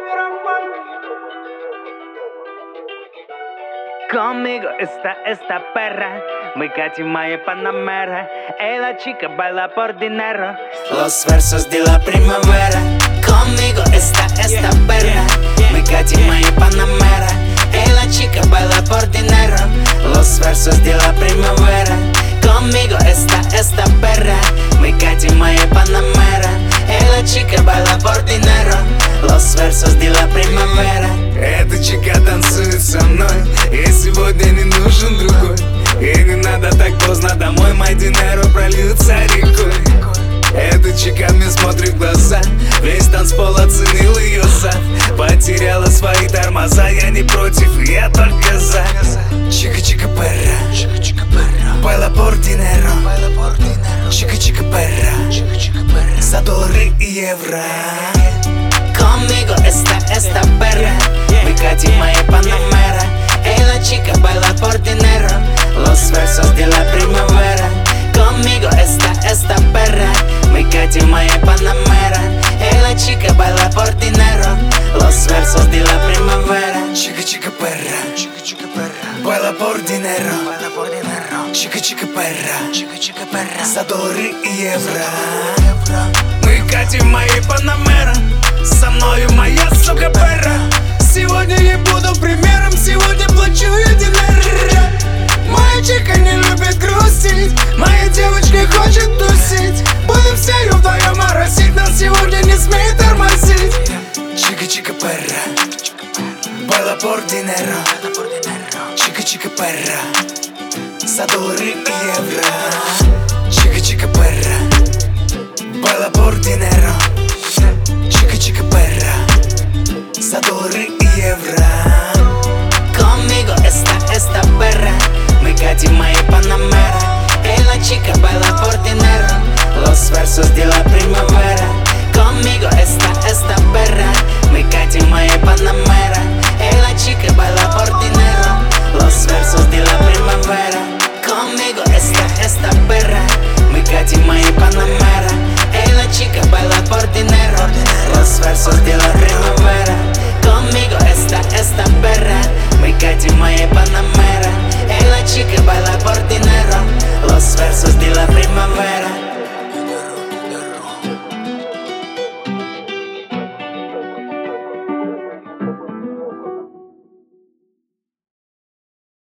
Conmigo está esta perra, muy cachima y panamera. La chica baila por dinero. Los versos de la primavera. Conmigo está esta perra, muy cachima y panamera. La chica baila por dinero. Los versos de la primavera. Conmigo está esta perra, muy cachima y panamera. La chica baila por dinero. Los versos de la primavera. Эта чика танцует со мной, и сегодня не нужен другой. И не надо так поздно домой, мой dinero прольются рекой. Эта чика мне смотрит в глаза, весь танцпол оценил ее сад. Потеряла свои тормоза, я не против, я только за. Чика-чика перра, baila por dinero. Чика-чика перра, за доллары и евро. Conmigo está esta perra, muy cachima y panamera. La chica baila por dinero. Los versos de la primavera. Conmigo está esta perra, muy cachima y panamera. La chica baila por dinero. Los versos de la primavera. Чика-чика перра, baila por dinero. Чика-чика перра, за доллары и евро. Мы катим мои Панамера, со мною моя сука перра. Сегодня я буду примером, сегодня плачу я dinero. Моя чика не любит грустить, моя девочка хочет тусить. Будем все вдвоем моросить, нас сегодня не смей тормозить. Чика-чика перра, baila por dinero. Чика-чика перра, за доллары и евро.